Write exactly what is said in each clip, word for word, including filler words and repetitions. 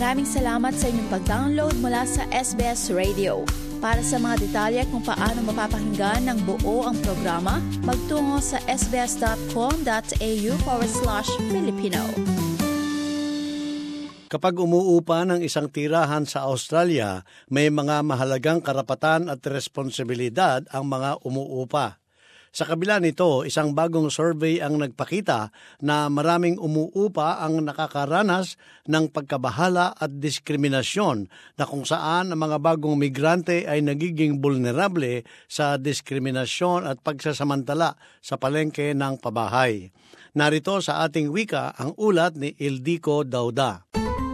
Maraming salamat sa inyong pag-download mula sa S B S Radio. Para sa mga detalye kung paano mapapakinggan ng buo ang programa, magtungo sa sbs.com.au forward slash Filipino. Kapag umuupa ng isang tirahan sa Australia, may mga mahalagang karapatan at responsibilidad ang mga umuupa. Sa kabila nito, isang bagong survey ang nagpakita na maraming umuupa ang nakakaranas ng pagkabahala at diskriminasyon na kung saan ang mga bagong migrante ay nagiging vulnerable sa diskriminasyon at pagsasamantala sa palengke ng pabahay. Narito sa ating wika ang ulat ni Ildiko Dauda.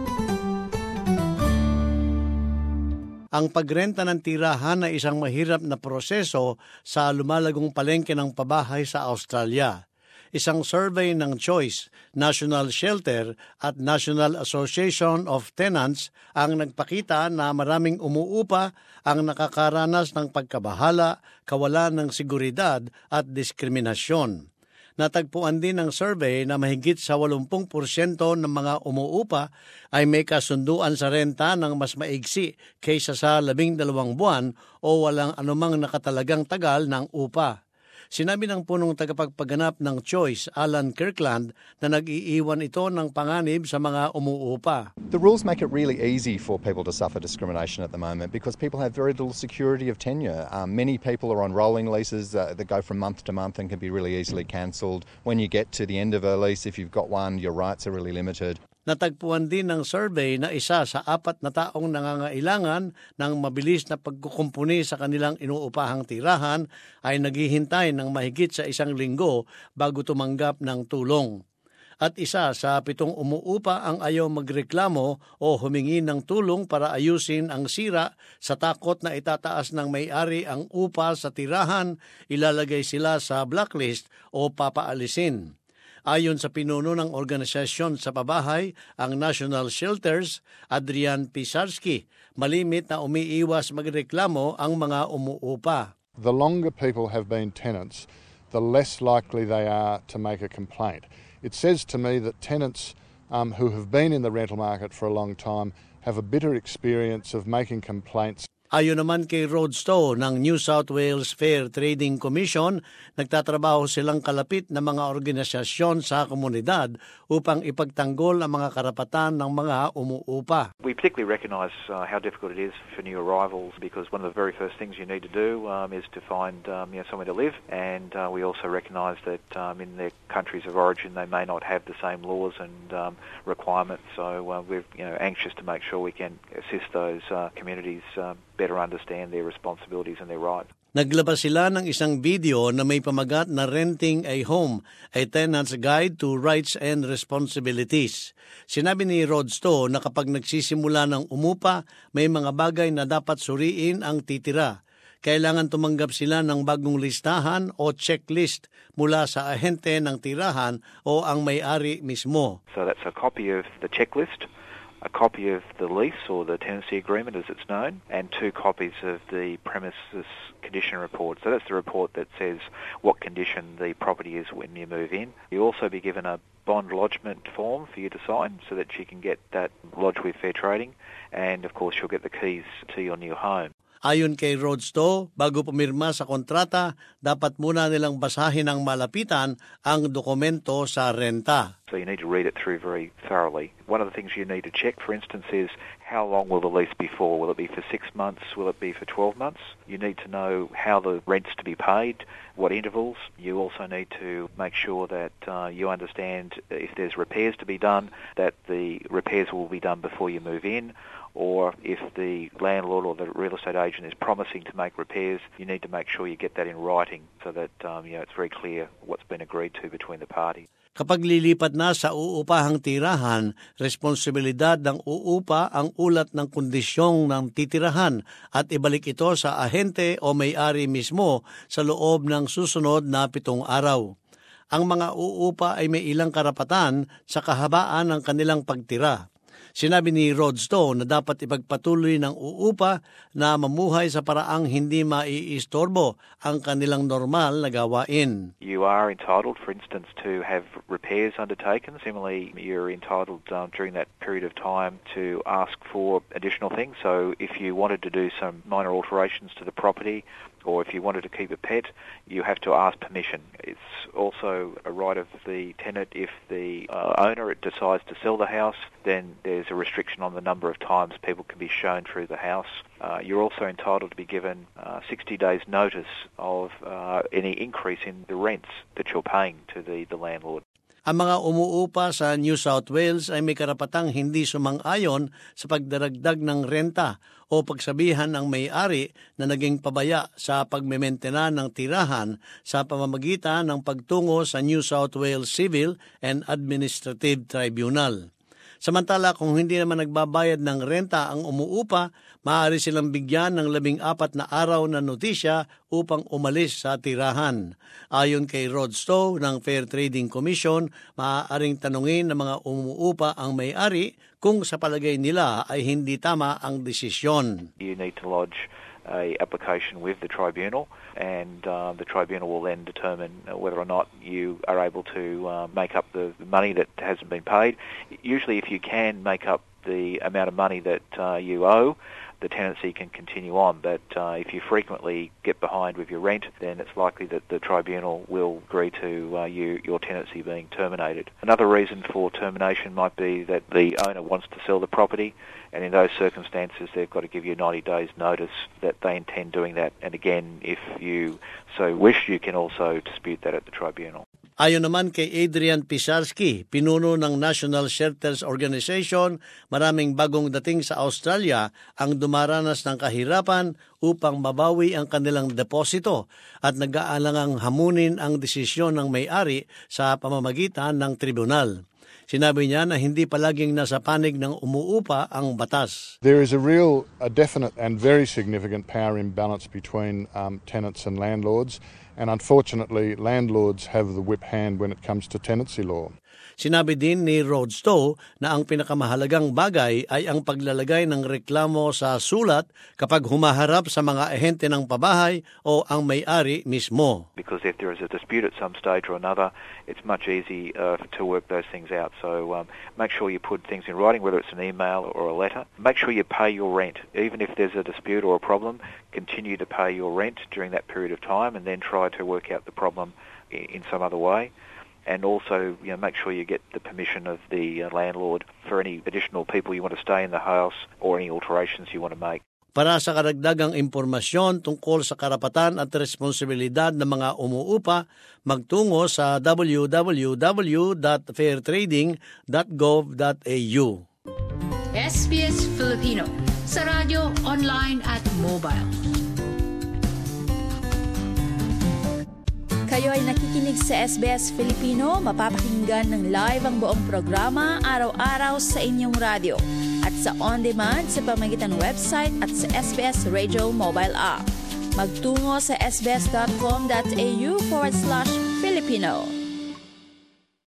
Ang pagrenta ng tirahan ay isang mahirap na proseso sa lumalagong palengke ng pabahay sa Australia. Isang survey ng Choice, National Shelter at National Association of Tenants ang nagpakita na maraming umuupa ang nakakaranas ng pagkabahala, kawalan ng seguridad at diskriminasyon. Natagpuan din ng survey na mahigit sa eighty percent ng mga umuupa ay may kasunduan sa renta ng mas maigsi kaysa sa labing dalawang buwan o walang anumang nakatalagang tagal ng upa. Sinabi ng punong tagapagpaganap ng Choice, Alan Kirkland, na nag-iiwan ito ng panganib sa mga umuupa. The rules make it really easy for people to suffer discrimination at the moment because people have very little security of tenure. Um, many people are on rolling leases uh, that go from month to month and can be really easily cancelled. When you get to the end of a lease, if you've got one, your rights are really limited. Natagpuan din ng survey na isa sa apat na taong nangangailangan ng mabilis na pagkukumpuni sa kanilang inuupahang tirahan ay naghihintay ng mahigit sa isang linggo bago tumanggap ng tulong. At isa sa pitong umuupa ang ayaw magreklamo o humingi ng tulong para ayusin ang sira sa takot na itataas ng may-ari ang upa sa tirahan, ilalagay sila sa blacklist o papaalisin. Ayon sa pinuno ng organisasyon sa pabahay, ang National Shelters, Adrian Pisarski, malimit na umiiwas magreklamo ang mga umuupa. The longer people have been tenants, the less likely they are to make a complaint. It says to me that tenants um, who have been in the rental market for a long time have a bitter experience of making complaints. Ayon naman kay Rod Stowe ng New South Wales Fair Trading Commission, nagtatrabaho silang kalapit na mga organisasyon sa komunidad upang ipagtanggol ang mga karapatan ng mga umuupa. We particularly recognise uh, how difficult it is for new arrivals because one of the very first things you need to do um, is to find um, you know, somewhere to live, and uh, we also recognise that um, in their countries of origin they may not have the same laws and um, requirements, so uh, we're you know, anxious to make sure we can assist those uh, communities um, better understand their responsibilities and their rights. Naglabas sila ng isang video na may pamagat na Renting a Home, a Tenant's Guide to Rights and Responsibilities. Sinabi ni Rod Stowe na kapag nagsisimula ng umupa, may mga bagay na dapat suriin ang titira. Kailangan tumanggap sila ng bagong listahan o checklist mula sa ahente ng tirahan o ang may-ari mismo. So that's a copy of the checklist, a copy of the lease or the tenancy agreement as it's known, and two copies of the premises condition report. So that's the report that says what condition the property is when you move in. You'll also be given a bond lodgement form for you to sign so that you can get that lodged with Fair Trading, and of course you'll get the keys to your new home. Ayon kay Rod Stowe, bago pumirma sa kontrata, dapat muna nilang basahin ng malapitan ang dokumento sa renta. So you need to read it through very thoroughly. One of the things you need to check, for instance, is how long will the lease be for? Will it be for six months? Will it be for twelve months? You need to know how the rent's to be paid, what intervals. You also need to make sure that uh, you understand if there's repairs to be done, that the repairs will be done before you move in, or if the landlord or the real estate agent is promising to make repairs, you need to make sure you get that in writing so that um, you know, it's very clear what's been agreed to between the parties. Kapag lilipat na sa uupahang tirahan, responsibilidad ng uupa ang ulat ng kondisyong ng titirahan at ibalik ito sa ahente o may-ari mismo sa loob ng susunod na pitong araw. Ang mga uupa ay may ilang karapatan sa kahabaan ng kanilang pagtira. Sinabi ni Rod Stowe na dapat ipagpatuloy ng uupa na mamuhay sa paraang hindi maiistorbo ang kanilang normal na gawain. You are entitled, for instance, to have repairs undertaken. Similarly, you're entitled um, during that period of time to ask for additional things. So if you wanted to do some minor alterations to the property, or if you wanted to keep a pet, you have to ask permission. It's also a right of the tenant. If the uh, owner decides to sell the house, then there's a restriction on the number of times people can be shown through the house. Uh, you're also entitled to be given uh, sixty days notice of uh, any increase in the rents that you're paying to the, the landlord. Ang mga umuupa sa New South Wales ay may karapatang hindi sumang-ayon sa pagdaragdag ng renta o pagsabihan ng may-ari na naging pabaya sa pagmementena ng tirahan sa pamamagitan ng pagtungo sa New South Wales Civil and Administrative Tribunal. Samantala, kung hindi naman nagbabayad ng renta ang umuupa, maaari silang bigyan ng labing apat na araw na notisya upang umalis sa tirahan. Ayon kay Rod Stowe ng Fair Trading Commission, maaaring tanungin ng mga umuupa ang may-ari kung sa palagay nila ay hindi tama ang desisyon. You need to lodge a application with the tribunal, and uh, the tribunal will then determine whether or not you are able to uh, make up the money that hasn't been paid. Usually, if you can make up the amount of money that uh, you owe, the tenancy can continue on. But uh, if you frequently get behind with your rent, then it's likely that the tribunal will agree to uh, you, your tenancy being terminated. Another reason for termination might be that the owner wants to sell the property, and in those circumstances they've got to give you ninety days notice that they intend doing that. And again, if you so wish, you can also dispute that at the tribunal. Ayon naman kay Adrian Pisarski, pinuno ng National Shelters Organization, maraming bagong dating sa Australia ang dumaranas ng kahirapan upang mabawi ang kanilang deposito at nag-aalangang hamunin ang desisyon ng may-ari sa pamamagitan ng tribunal. Sinabi niya na hindi palaging nasa panig ng umuupa ang batas. There is a real, a definite and very significant power imbalance between um, tenants and landlords, and unfortunately landlords have the whip hand when it comes to tenancy law. Sinabi din ni Rod Stowe na ang pinakamahalagang bagay ay ang paglalagay ng reklamo sa sulat kapag humaharap sa mga ahente ng pabahay o ang may-ari mismo. Because if there is a dispute at some stage or another, it's much easier uh, to work those things out. So um, make sure you put things in writing, whether it's an email or a letter. Make sure you pay your rent. Even if there's a dispute or a problem, continue to pay your rent during that period of time and then try to work out the problem in some other way. And also, you know, make sure you get the permission of the uh, landlord for any additional people you want to stay in the house or any alterations you want to make. Para sa karagdagang impormasyon tungkol sa karapatan at responsibilidad ng mga umuupa, magtungo sa w w w dot fair trading dot gov dot a u. S B S Filipino sa radyo, online at mobile. Kayo ay nakikinig sa S B S Filipino, mapapakinggan ng live ang buong programa araw-araw sa inyong radyo at sa on-demand sa pamamagitan ng website at sa S B S Radio mobile app. Magtungo sa sbs dot com dot a u forward slash Filipino.